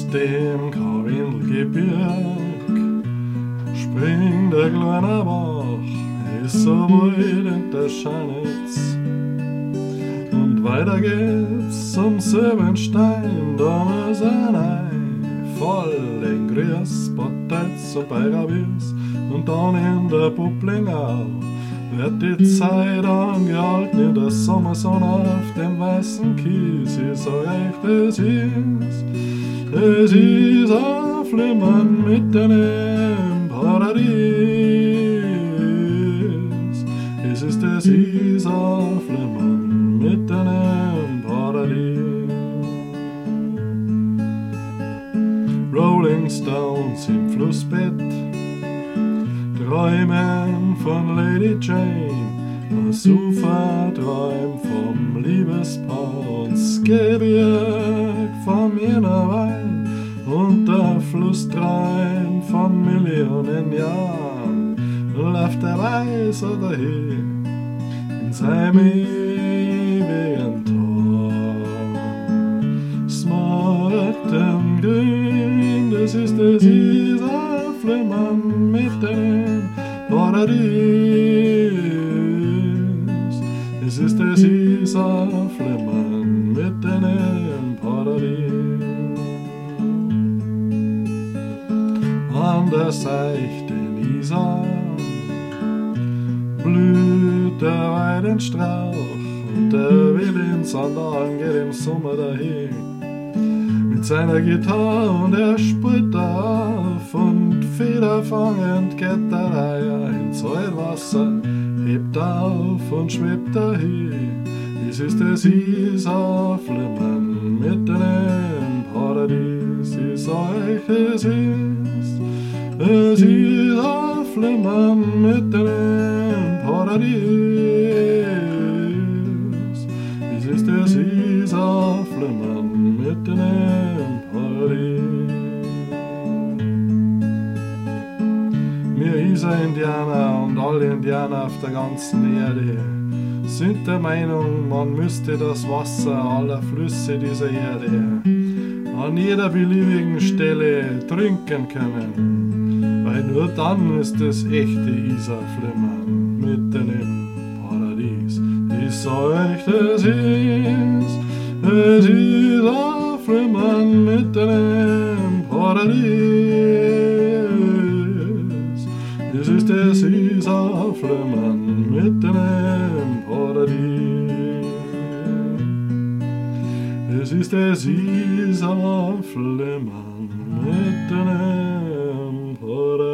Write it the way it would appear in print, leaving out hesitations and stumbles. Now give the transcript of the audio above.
dem Karwindelgebirg springt der kleine Bach, ist so weit in der Schanitz. Und weiter geht's zum Silbenstein, da ist ein Ei, voll in Grüß, Potets und Beirabiers. Und dann in der Bubblingau wird die Zeit angehalten in der Sommersonne auf dem weißen Kies. Ich sag echt, es ist ein Flimmern mitten im Paradies. Es ist ein Flimmern mitten im Paradies. Rolling Stones im Flussbett träumen von Lady Jane, das Ufer träumt vom Liebespaar und das Gebirg vom Jenerwein und der Fluss träumt von Millionen Jahren. Läuft der Weiß oder hin in seinem ewigen Tor. Smaragdengrün, das ist dieser Flimmern mitten im Paradies. Es ist dieser Flimmern mitten im Paradies. An der seichten Isar blüht der Weidenstrauch und der will in Sandalen geht im Sommer dahin mit seiner Gitarre und er sprüht auf und federfangend geht der Reiher ins Wasser, hebt auf und schwebt dahin. Es ist der Isar-Flimmern mitten im Paradies. Ich sag euch, es ist Isar-Flimmern mitten im Paradies. Es ist der Isar-Flimmern mitten im Paradies. Wir Isar-Indianer und alle Indianer auf der ganzen Erde sind der Meinung, man müsste das Wasser aller Flüsse dieser Erde an jeder beliebigen Stelle trinken können, weil nur dann ist das echte Isar-Flimmern mitten im Paradies. Ich sag euch, das ist Isar-Flimmern mitten im Paradies. Es ist das Isar-Flimmern mitten im Paradies. Es ist das Isar-Flimmern mitten im Paradies.